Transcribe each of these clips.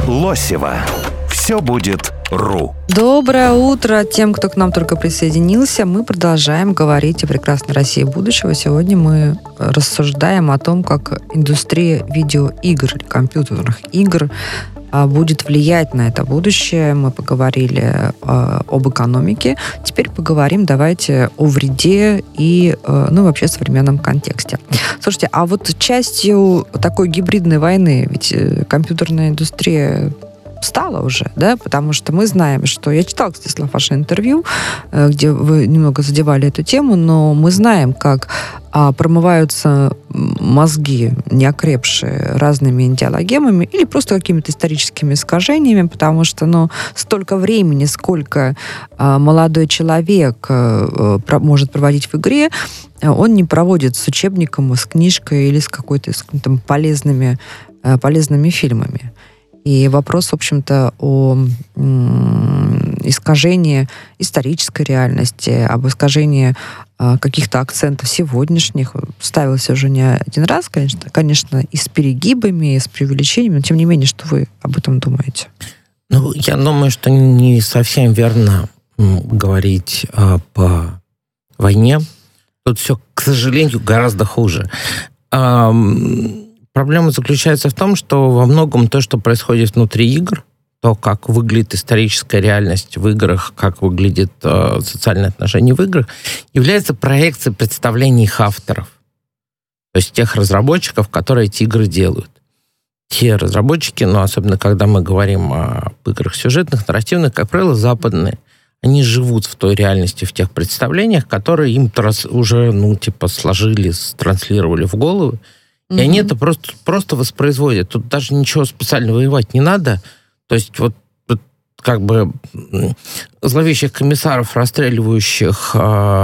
Лосева. Все будет РУ. Доброе утро тем, кто к нам только присоединился. Мы продолжаем говорить о прекрасной России будущего. Сегодня мы рассуждаем о том, как индустрия видеоигр или компьютерных игр будет влиять на это будущее. Мы поговорили об экономике. Теперь поговорим, давайте, о вреде и, вообще, современном контексте. Слушайте, а вот частью такой гибридной войны, ведь компьютерная индустрия стала уже, да, потому что мы знаем, что... Я читала, кстати, ваше интервью, где вы немного задевали эту тему, но мы знаем, как промываются мозги, неокрепшие, разными идеологемами или просто какими-то историческими искажениями, потому что, столько времени, сколько молодой человек может проводить в игре, он не проводит с учебником, с книжкой или с какой-то полезными фильмами. И вопрос, в общем-то, о искажении исторической реальности, об искажении каких-то акцентов сегодняшних ставился уже не один раз, конечно, и с перегибами, и с преувеличениями, но тем не менее, что вы об этом думаете? Я думаю, что не совсем верно говорить по войне. Тут все, к сожалению, гораздо хуже. Проблема заключается в том, что во многом то, что происходит внутри игр, то, как выглядит историческая реальность в играх, как выглядит социальное отношение в играх, является проекцией представлений их авторов. То есть тех разработчиков, которые эти игры делают. Те разработчики, особенно когда мы говорим об играх сюжетных, нарративных, как правило, западные, они живут в той реальности, в тех представлениях, которые им уже, сложили, транслировали в головы. И они это просто воспроизводят. Тут даже ничего специально воевать не надо. То есть зловещих комиссаров, расстреливающих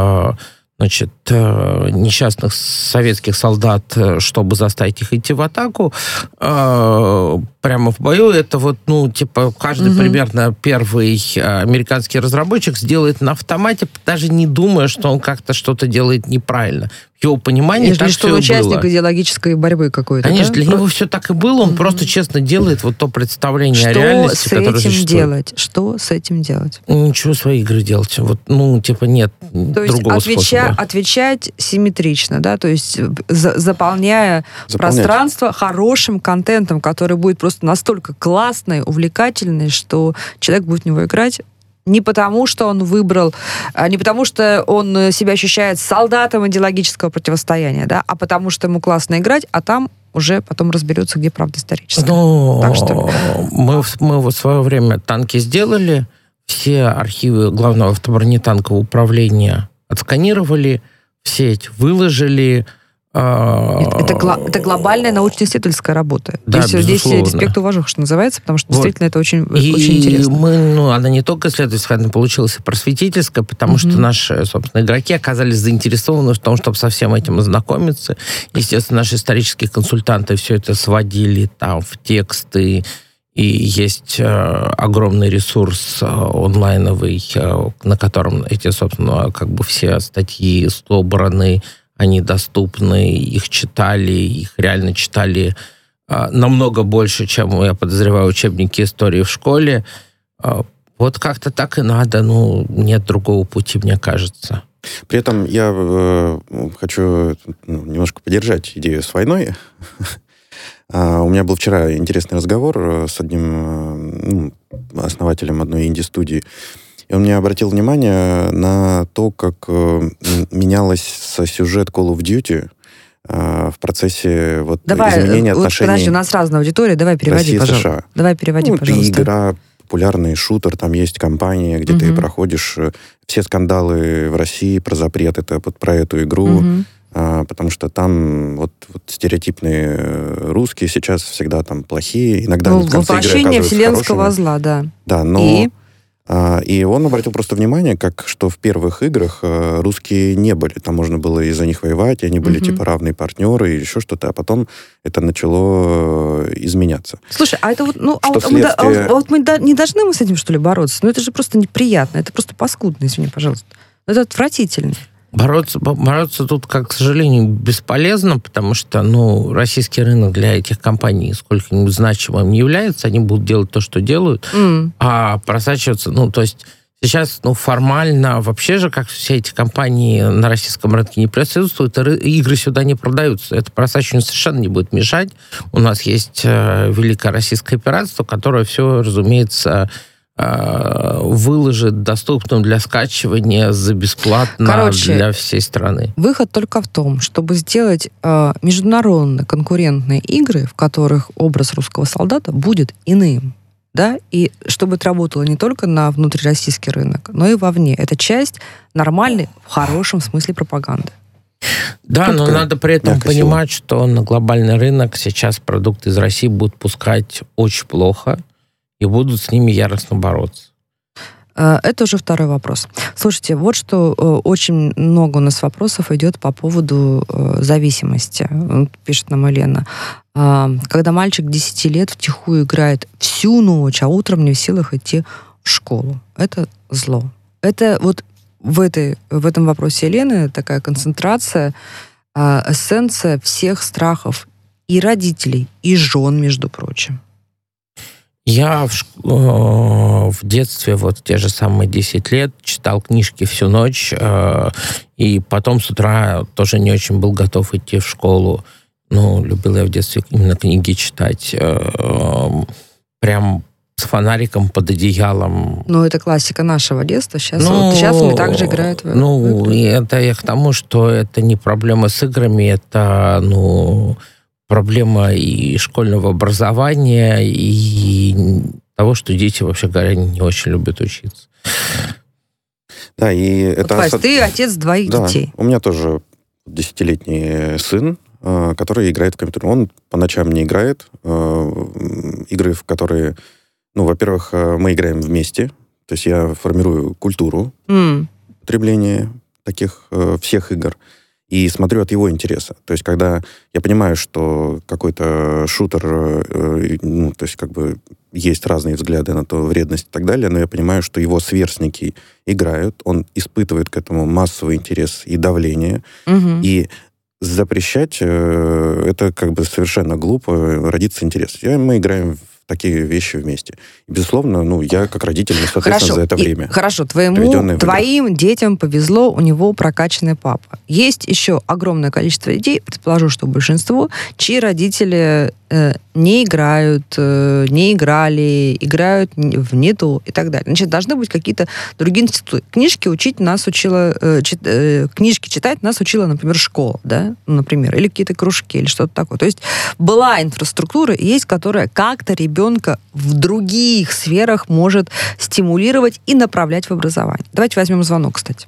несчастных советских солдат, чтобы заставить их идти в атаку, прямо в бою, это каждый примерно первый американский разработчик сделает на автомате, даже не думая, что он как-то что-то делает неправильно. В его понимании так все и было. Участник идеологической борьбы какой-то. Конечно, для него все так и было, он просто честно делает то представление о реальности, которое существует. Что с этим делать? Ничего, свои игры делать. Нет другого способа. Отвечать симметрично, да, то есть заполняя пространство хорошим контентом, который будет просто настолько классный, увлекательный, что человек будет в него играть не потому, что он выбрал, не потому, что он себя ощущает солдатом идеологического противостояния, да, а потому, что ему классно играть, а там уже потом разберется, где правда историческая. Так что мы в свое время танки сделали, все архивы главного автобронетанкового управления отсканировали, в сеть выложили. Это глобальная научно-исследовательская работа. Да, здесь респект и уважуха, что называется, потому что действительно это очень интересно. Она не только исследовательская, она получилась и просветительская, потому что наши, собственно, игроки оказались заинтересованы в том, чтобы со всем этим ознакомиться. Естественно, наши исторические консультанты все это сводили в тексты, и есть огромный ресурс онлайновый, на котором эти, собственно, все статьи собраны, они доступны, их реально читали намного больше, чем, я подозреваю, учебники истории в школе. Как-то так и надо, нет другого пути, мне кажется. При этом я хочу немножко поддержать идею с войной. У меня был вчера интересный разговор с одним основателем одной инди-студии. И он мне обратил внимание на то, как менялся сюжет Call of Duty в процессе изменения отношений. Подожди, у нас разная аудитория, давай переводи, пожалуйста. Это игра, популярный шутер, там есть кампания, где ты проходишь все скандалы в России про запрет, это про эту игру, потому что там стереотипные русские сейчас всегда там плохие, иногда в конце игры воплощение вселенского хорошими. Зла, да. Да, но... И он обратил просто внимание, что в первых играх русские не были. Там можно было из-за них воевать, и они были равные партнеры, или еще что-то, а потом это начало изменяться. Слушай, а это мы не должны мы с этим, что ли, бороться? Это же просто неприятно, это просто паскудно, извини, пожалуйста. Это отвратительно. Бороться тут, как, к сожалению, бесполезно, потому что, российский рынок для этих компаний сколько-нибудь значимым не является, они будут делать то, что делают, а просачиваться, то есть сейчас, формально, вообще же, как все эти компании на российском рынке не присутствуют, игры сюда не продаются. Это просачивание совершенно не будет мешать. У нас есть Великое Российское пиратство, которое все, разумеется, выложит доступным для скачивания за бесплатно для всей страны. Выход только в том, чтобы сделать международные конкурентные игры, в которых образ русского солдата будет иным. Да, и чтобы это работало не только на внутрироссийский рынок, но и вовне. Это часть нормальной, в хорошем смысле пропаганды. Да, но надо при этом понимать, что на глобальный рынок сейчас продукты из России будут пускать очень плохо и будут с ними яростно бороться. Это уже второй вопрос. Слушайте, вот что очень много у нас вопросов идет по поводу зависимости. Пишет нам Елена. Когда мальчик 10 лет втихую играет всю ночь, а утром не в силах идти в школу. Это зло. Это вот в этом вопросе Елены такая концентрация, эссенция всех страхов и родителей, и жен, между прочим. Я в детстве, те же самые 10 лет, читал книжки всю ночь, и потом с утра тоже не очень был готов идти в школу. Любил я в детстве именно книги читать. Прям с фонариком под одеялом. Это классика нашего детства. Сейчас они также играют в игры. И это я к тому, что это не проблема с играми, это, проблема и школьного образования, и того, что дети, вообще говоря, не очень любят учиться. Да, и это... Вась, ты отец двоих детей. У меня тоже 10-летний сын, который играет в компьютер. Он по ночам не играет. Игры, в которые... во-первых, мы играем вместе. То есть я формирую культуру потребления таких всех игр. И смотрю от его интереса. То есть, когда я понимаю, что какой-то шутер, то есть, есть разные взгляды на то, вредность и так далее, но я понимаю, что его сверстники играют, он испытывает к этому массовый интерес и давление. И запрещать это совершенно глупо, родится интерес. Мы играем в такие вещи вместе. И, безусловно, я как родитель, соответственно, за это время. Хорошо, твоим детям повезло, у него прокачанный папа. Есть еще огромное количество детей, предположу, что большинство, чьи родители не играют, не играли, играют в не то и так далее. Значит, должны быть какие-то другие институты. Книжки читать нас учила, например, школа, да, например, или какие-то кружки, или что-то такое. То есть была инфраструктура, есть, которая как-то ребенка в других сферах может стимулировать и направлять в образование. Давайте возьмем звонок, кстати.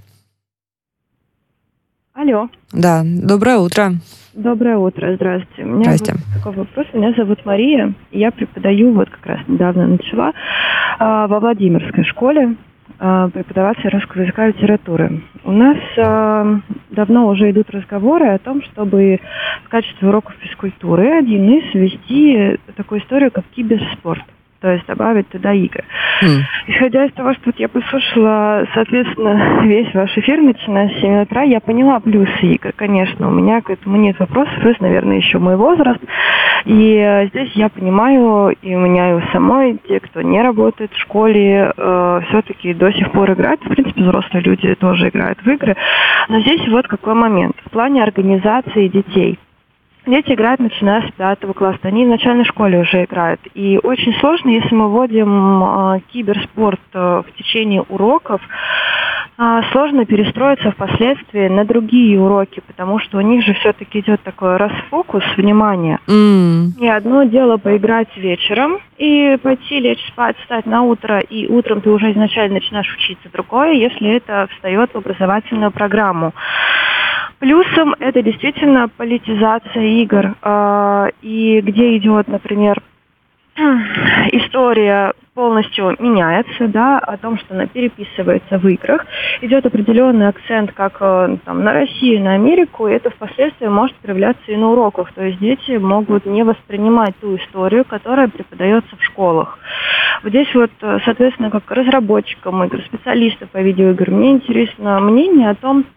Алло. Да, доброе утро. Доброе утро, здравствуйте. У меня такой вопрос. Меня зовут Мария. Я преподаю, как раз недавно начала, во Владимирской школе преподаватель русского языка и литературы. У нас давно уже идут разговоры о том, чтобы в качестве уроков физкультуры один из ввести такую историю, как киберспорт. То есть добавить туда игры. Исходя из того, что я послушала, соответственно, весь ваш эфир, начиная с 7 утра, я поняла плюсы игр. Конечно, у меня к этому нет вопросов, плюс, наверное, еще мой возраст. И здесь я понимаю, и у меня и у самой, те, кто не работает в школе, все-таки до сих пор играют. В принципе, взрослые люди тоже играют в игры. Но здесь какой момент. В плане организации детей. Дети играют, начиная с 5 класса. Они в начальной школе уже играют. И очень сложно, если мы вводим киберспорт в течение уроков, сложно перестроиться впоследствии на другие уроки, потому что у них же все-таки идет такой расфокус внимания. И одно дело поиграть вечером и пойти лечь спать, встать на утро, и утром ты уже изначально начинаешь учиться. Другое, если это встает в образовательную программу. Плюсом это действительно политизация игр, и где идет, например, история полностью меняется, да, о том, что она переписывается в играх, идет определенный акцент как на Россию, на Америку, и это впоследствии может проявляться и на уроках, то есть дети могут не воспринимать ту историю, которая преподается в школах. Вот здесь соответственно, как разработчикам игр, специалистам по видеоиграм, мне интересно мнение о том,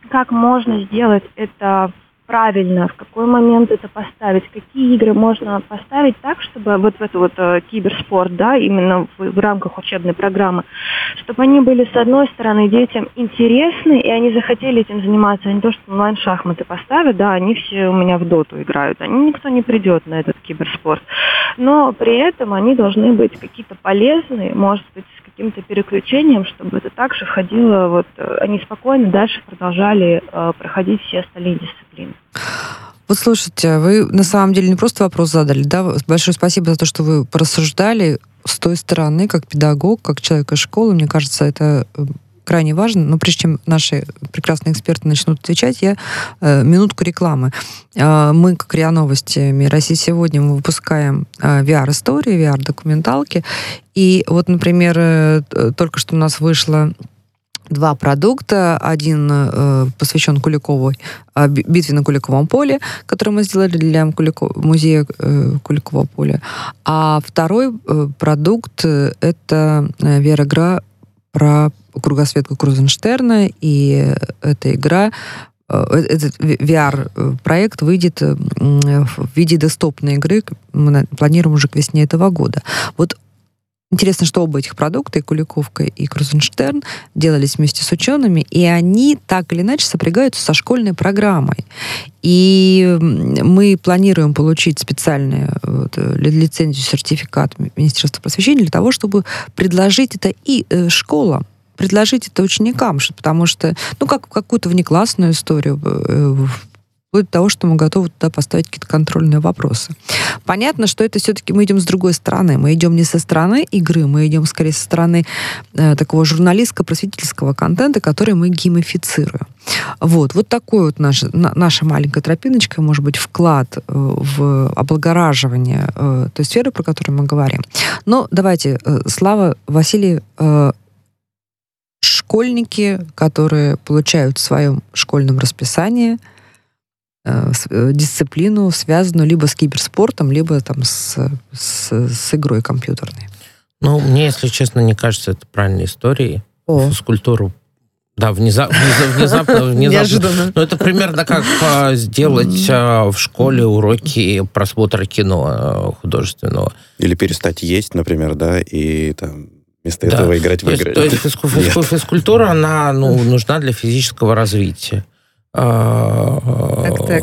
как можно сделать это правильно, в какой момент это поставить, какие игры можно поставить так, чтобы вот в это вот киберспорт, да, именно в рамках учебной программы, чтобы они были, с одной стороны, детям интересны, и они захотели этим заниматься, а не то, что онлайн-шахматы поставят, да, они все у меня в доту играют, никто не придет на этот киберспорт. Но при этом они должны быть какие-то полезные, может быть, с каким-то переключением, чтобы это также входило, вот, они спокойно дальше продолжали проходить все остальные дисциплины. Вот слушайте, вы на самом деле не просто вопрос задали, да? Большое спасибо за то, что вы порассуждали с той стороны, как педагог, как человек из школы. Мне кажется, это крайне важно. Но прежде чем наши прекрасные эксперты начнут отвечать, я минутку рекламы. Мы, как РИА Новости, Мир России сегодня, мы выпускаем VR-истории, VR-документалки. И вот, например, только что у нас вышло 2 продукта. Один посвящен Куликовой, битве на Куликовом поле, который мы сделали для музея Куликового поля. А второй продукт — это VR-игра про кругосветку Крузенштерна. И эта игра, этот VR-проект выйдет в виде десктопной игры. Мы планируем уже к весне этого года. Вот интересно, что оба этих продукта, и Куликовка, и Крузенштерн, делались вместе с учеными, и они так или иначе сопрягаются со школьной программой. И мы планируем получить специальную лицензию, сертификат Министерства просвещения для того, чтобы предложить это и школам, предложить это ученикам, потому что, как какую-то внеклассную историю, вплоть до того, что мы готовы туда поставить какие-то контрольные вопросы. Понятно, что это все-таки мы идем с другой стороны. Мы идем не со стороны игры, мы идем скорее со стороны такого журналистско-просветительского контента, который мы геймифицируем. Вот такой вот наша маленькая тропиночка, может быть, вклад в облагораживание той сферы, про которую мы говорим. Но давайте, Слава, Василий, школьники, которые получают в своем школьном расписании дисциплину, связанную либо с киберспортом, либо там с игрой компьютерной. Мне, если честно, не кажется это правильной историей. Физкультуру, да, внезапно. Неожиданно. Это примерно как сделать в школе уроки просмотра кино художественного. Или перестать есть, например, да, и там вместо этого играть в игры. То есть физкультура, она нужна для физического развития. Так.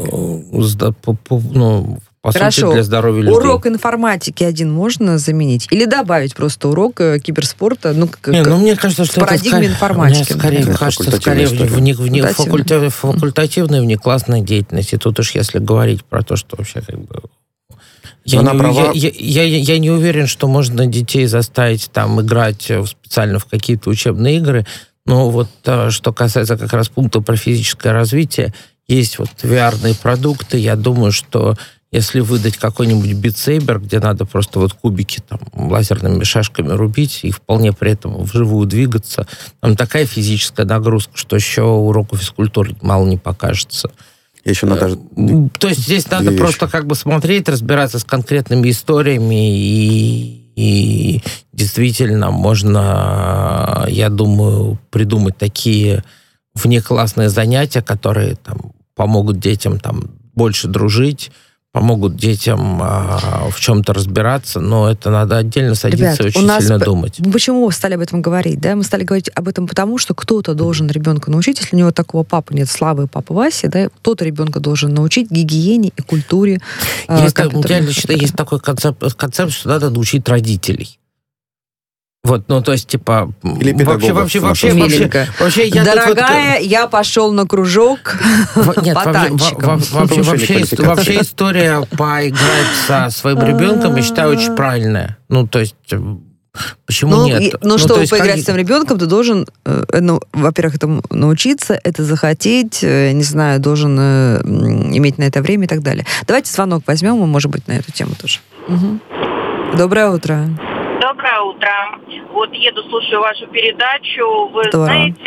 По Хорошо. сути, для здоровья людей. Урок информатики один можно заменить? Или добавить просто урок киберспорта? Мне кажется, что в парадигме информатики. Мне скорее в факультативной внеклассной деятельности. Тут уж если говорить про то, что вообще Я не уверен, что можно детей заставить там играть специально в какие-то учебные игры. Но вот что касается как раз пункта про физическое развитие, есть вот VR-ные продукты. Я думаю, что если выдать какой-нибудь Beat Saber, где надо просто вот кубики там лазерными шашками рубить и вполне при этом вживую двигаться, там такая физическая нагрузка, что еще уроку физкультуры мало не покажется. Еще надо... То есть здесь надо просто смотреть, разбираться с конкретными историями, и действительно можно, я думаю, придумать такие внеклассные занятия, которые там помогут детям там больше дружить, помогут детям в чем-то разбираться, но это надо отдельно садиться и очень сильно думать. Почему мы стали об этом говорить? Да? Мы стали говорить об этом потому, что кто-то должен ребенка научить, если у него такого папы нет, слабый папа Вася, да, кто-то ребенка должен научить гигиене и культуре. Я реально считаю, есть такой концепт, что надо научить родителей. То есть, типа... Или педагогов. Вообще, дорогая, я пошел на кружок по танчикам. Вообще история поиграть со своим ребенком, я считаю, очень правильная. То есть, почему нет? Чтобы поиграть с своим ребенком, ты должен, во-первых, этому научиться, это захотеть, не знаю, должен иметь на это время и так далее. Давайте звонок возьмем, может быть, на эту тему тоже. Доброе утро. Доброе утро. Еду, слушаю вашу передачу. Вы Здорово. знаете,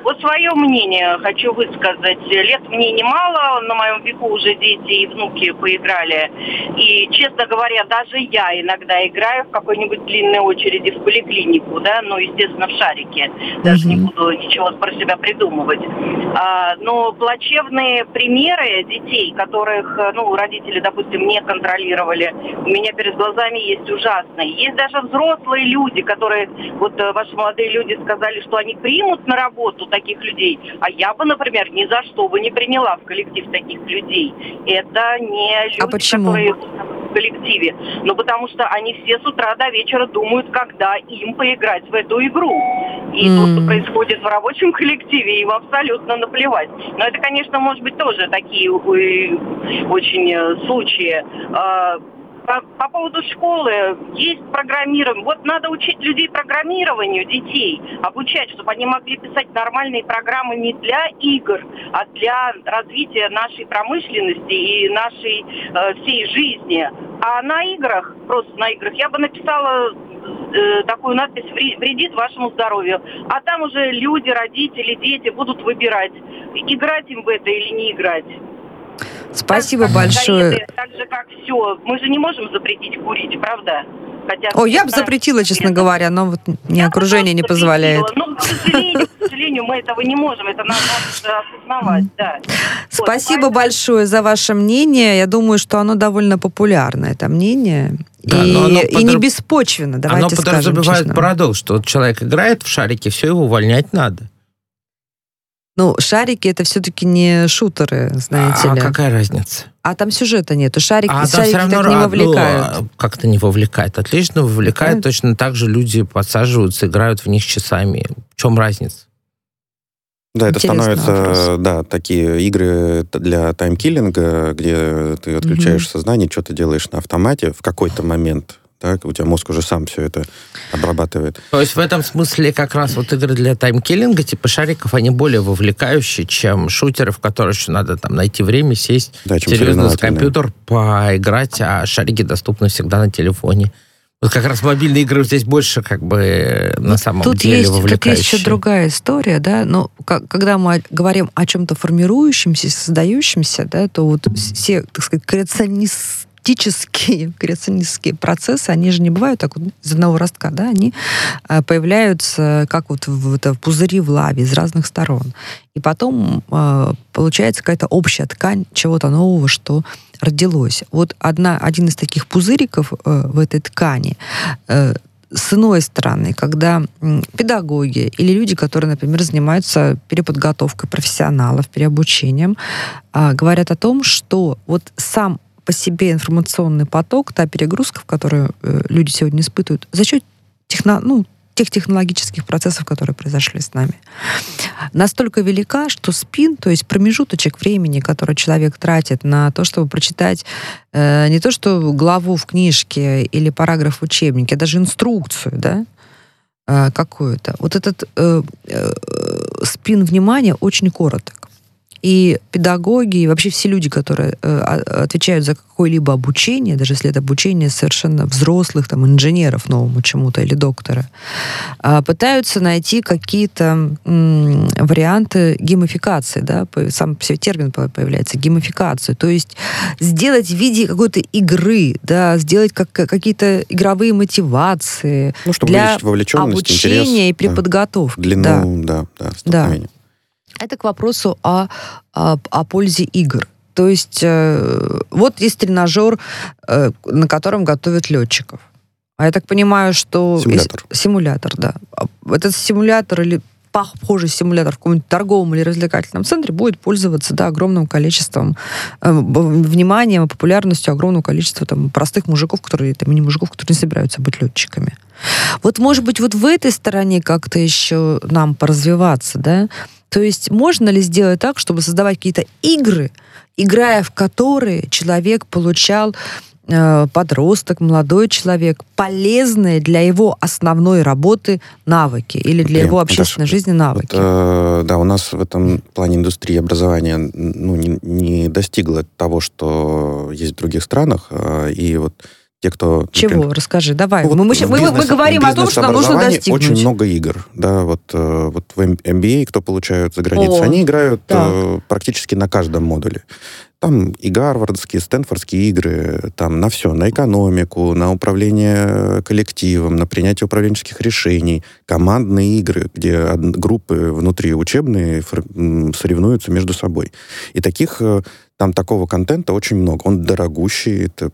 Вот свое мнение хочу высказать. Лет мне немало, на моем веку уже дети и внуки поиграли. И, честно говоря, даже я иногда играю в какой-нибудь длинной очереди в поликлинику, да, ну, естественно, в шарике. Даже не буду ничего про себя придумывать. Но плачевные примеры детей, которых, родители, допустим, не контролировали, у меня перед глазами есть ужасные. Есть даже взрослые люди, которые, вот ваши молодые люди сказали, что они примут на работу таких людей, а я бы, например, ни за что бы не приняла в коллектив таких людей. Это не люди, которые в коллективе. Потому что они все с утра до вечера думают, когда им поиграть в эту игру. И то, что происходит в рабочем коллективе, им абсолютно наплевать. Но это, конечно, может быть тоже такие очень случаи. По поводу школы, есть программирование. Вот надо учить людей программированию, детей, обучать, чтобы они могли писать нормальные программы не для игр, а для развития нашей промышленности и нашей всей жизни. А на играх, просто на играх, я бы написала такую надпись «Вредит вашему здоровью». А там уже люди, родители, дети будут выбирать, играть им в это или не играть. Спасибо большое. Так же, как все. Мы же не можем запретить курить, правда? Хотя, я бы запретила, честно говоря, но вот мне окружение не позволяет. Но, к сожалению, мы этого не можем. Это надо осознавать, да. Спасибо большое за ваше мнение. Я думаю, что оно довольно популярно, это мнение. Да, и не беспочвенно, давайте скажем честно. Оно подразумевает парадокс, что человек играет в шарики, все, его увольнять надо. Шарики это все-таки не шутеры, знаете ли. А какая разница? А там сюжета нету. Шарики все равно так не вовлекают. Как-то не вовлекает. Отлично вовлекает. Точно так же люди подсаживаются, играют в них часами. В чем разница? Да, это становятся, такие игры для таймкиллинга, где ты отключаешь сознание, что ты делаешь на автомате в какой-то момент. Так, у тебя мозг уже сам все это обрабатывает. То есть в этом смысле как раз вот игры для таймкиллинга, типа шариков, они более вовлекающие, чем шутеры, в которые еще надо там найти время, сесть серьезно за компьютер, поиграть, а шарики доступны всегда на телефоне. Вот как раз мобильные игры здесь больше на самом деле вовлекающие. Тут есть еще другая история, да, но когда мы говорим о чем-то формирующемся, создающемся, да, то вот все, так сказать, креационистские процессы, они же не бывают так вот из одного ростка, да, они появляются как вот в пузыри в лаве из разных сторон. И потом получается какая-то общая ткань чего-то нового, что родилось. Вот один из таких пузыриков в этой ткани с иной стороны, когда педагоги или люди, которые, например, занимаются переподготовкой профессионалов, переобучением, говорят о том, что вот сам по себе информационный поток, та перегрузка, которую люди сегодня испытывают, за счет тех технологических процессов, которые произошли с нами, настолько велика, что спин, то есть промежуточек времени, который человек тратит на то, чтобы прочитать не то что главу в книжке или параграф в учебнике, а даже инструкцию, да, какую-то. Вот этот спин внимания очень короток. И педагоги, и вообще все люди, которые отвечают за какое-либо обучение, даже если это обучение совершенно взрослых инженеров новому чему-то или доктора, пытаются найти какие-то варианты геймификации, да, сам по себе термин появляется, геймификацию, то есть сделать в виде какой-то игры, да, сделать какие-то игровые мотивации для обучения и переподготовки. Длину, да, столкновения. Это к вопросу о пользе игр. То есть вот есть тренажер, на котором готовят летчиков. А я так понимаю, что... Симулятор, да. Этот симулятор или похожий симулятор в каком-нибудь торговом или развлекательном центре будет пользоваться огромным количеством внимания и популярностью огромного количества простых мужиков, и не мужиков, которые не собираются быть летчиками. Вот, может быть, вот в этой стороне как-то еще нам поразвиваться, да? То есть можно ли сделать так, чтобы создавать какие-то игры, играя в которые человек получал, подросток, молодой человек, полезные для его основной работы навыки или для его общественной жизни навыки? Вот, у нас в этом плане индустрия образования не достигла того, что есть в других странах. И вот те, кто... Чего? Например, Расскажи, давай. Ну, мы говорим о том, что нам нужно достигнуть. Очень много игр. Да, вот в MBA, кто получают за границей, они играют практически на каждом модуле. Там и гарвардские, стэнфордские игры, там на все, на экономику, на управление коллективом, на принятие управленческих решений, командные игры, где группы внутриучебные соревнуются между собой. И там такого контента очень много. Он дорогущий, это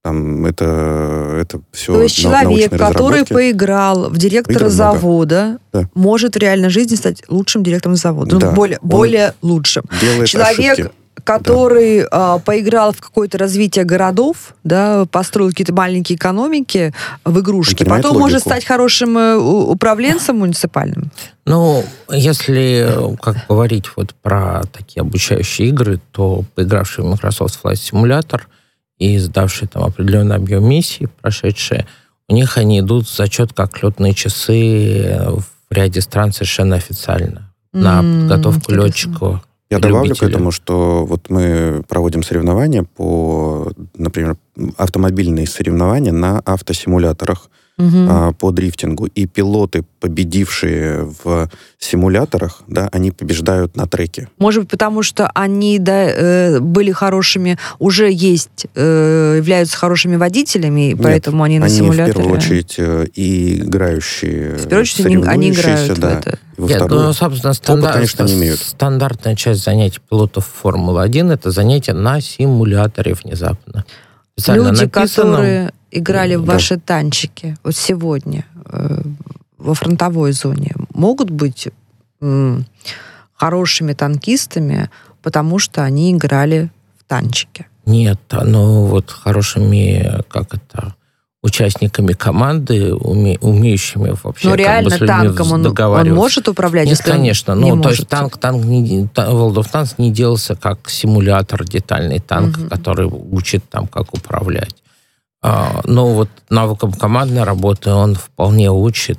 все. То есть человек, который поиграл в директора завода, может в реальной жизни стать лучшим директором завода. Да. Более лучшим. Человек, ошибки. Который поиграл в какое-то развитие городов, да, построил какие-то маленькие экономики в игрушки, потом может стать хорошим управленцем муниципальным. Ну, если говорить вот про такие обучающие игры, то поигравший в Microsoft Flight Simulator и сдавшие там определенный объем миссий, прошедшие, у них они идут в зачет как летные часы в ряде стран совершенно официально на подготовку летчиков. Я добавлю к этому, что вот мы проводим соревнования например, автомобильные соревнования на автосимуляторах по дрифтингу. И пилоты, победившие в симуляторах, да, они побеждают на треке. Может быть, потому что они были хорошими, уже являются хорошими водителями, и поэтому они на симуляторе. Они в первую очередь и играющие, в первую очередь они играют в это. Собственно, конечно, не имеют. Стандартная часть занятий пилотов Формулы-1 это занятия на симуляторе внезапно. Люди, которые играли в ваши танчики вот сегодня во фронтовой зоне, могут быть хорошими танкистами, потому что они играли в танчики? Нет, вот хорошими, участниками команды, умеющими вообще реально с людьми танком он может управлять? Нет, конечно. То есть World of Tanks не делался как симулятор, детальный танк, который учит там, как управлять. Но вот навыкам командной работы он вполне учит.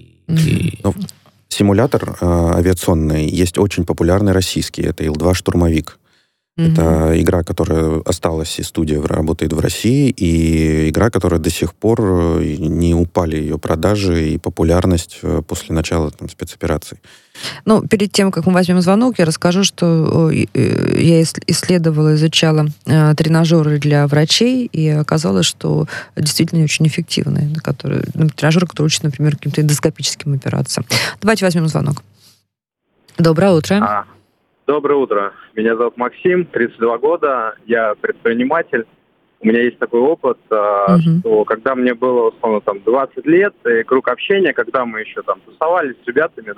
Симулятор авиационный есть очень популярный российский. Это Ил-2 «Штурмовик». Это игра, которая осталась, и студия работает в России, и игра, которая до сих пор не упали ее продажи и популярность после начала спецопераций. Перед тем, как мы возьмем звонок, я расскажу, что я исследовала, изучала тренажеры для врачей, и оказалось, что действительно очень эффективные. Тренажеры, которые учат, например, каким-то эндоскопическим операциям. Давайте возьмем звонок. Доброе утро. Доброе утро. Меня зовут Максим, 32 года, я предприниматель. У меня есть такой опыт, что когда мне было, условно, 20 лет, и круг общения, когда мы еще тусовались с ребятами,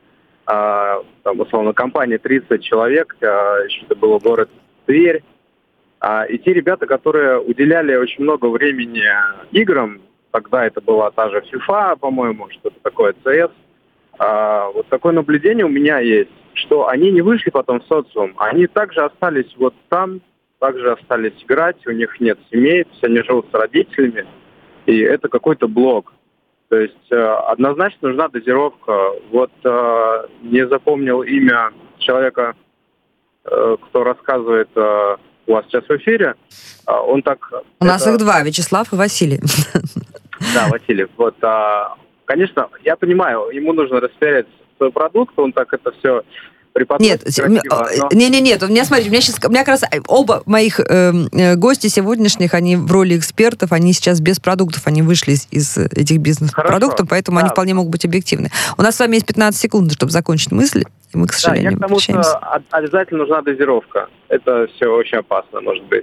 условно, компания 30 человек, еще это был город Тверь, и те ребята, которые уделяли очень много времени играм, тогда это была та же FIFA, по-моему, что-то такое, CS, вот такое наблюдение у меня есть, что они не вышли потом в социум, они также остались вот там, также остались играть, у них нет семей, то есть они живут с родителями, и это какой-то блок. То есть однозначно нужна дозировка. Вот не запомнил имя человека, кто рассказывает у вас сейчас в эфире. Он так... У нас их два, Вячеслав и Василий. Да, Василий. Вот, конечно, я понимаю, ему нужно распиарять свой продукт, он так это все преподносит красиво. Нет, у меня как раз оба моих гостя сегодняшних, они в роли экспертов, они сейчас без продуктов, они вышли из этих бизнес-продуктов, поэтому они вполне могут быть объективны. У нас с вами есть 15 секунд, чтобы закончить мысль, и мы, к сожалению, я к тому, что обязательно нужна дозировка. Это все очень опасно, может быть.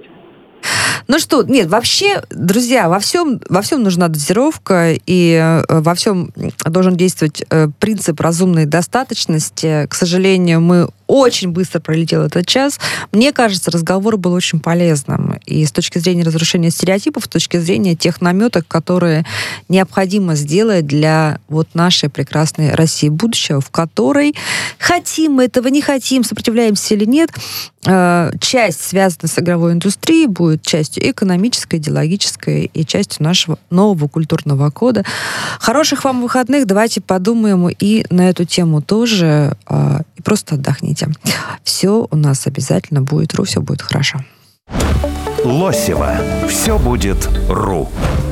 Вообще, друзья, во всем нужна дозировка, и во всем должен действовать принцип разумной достаточности. К сожалению, мы очень быстро пролетел этот час. Мне кажется, разговор был очень полезным. И с точки зрения разрушения стереотипов, с точки зрения тех наметок, которые необходимо сделать для нашей прекрасной России будущего, в которой, хотим мы этого, не хотим, сопротивляемся или нет, часть, связанная с игровой индустрией, будет частью экономической, идеологической и частью нашего нового культурного кода. Хороших вам выходных. Давайте подумаем и на эту тему тоже. И просто отдохните. Все у нас обязательно будет, все будет хорошо. Лосева. Все будет РУ.